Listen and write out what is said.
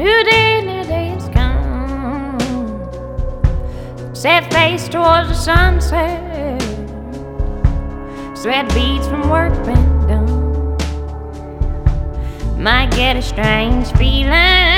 new day has come. Set face towards the sunset. Sweat beads from work been done. Might get a strange feeling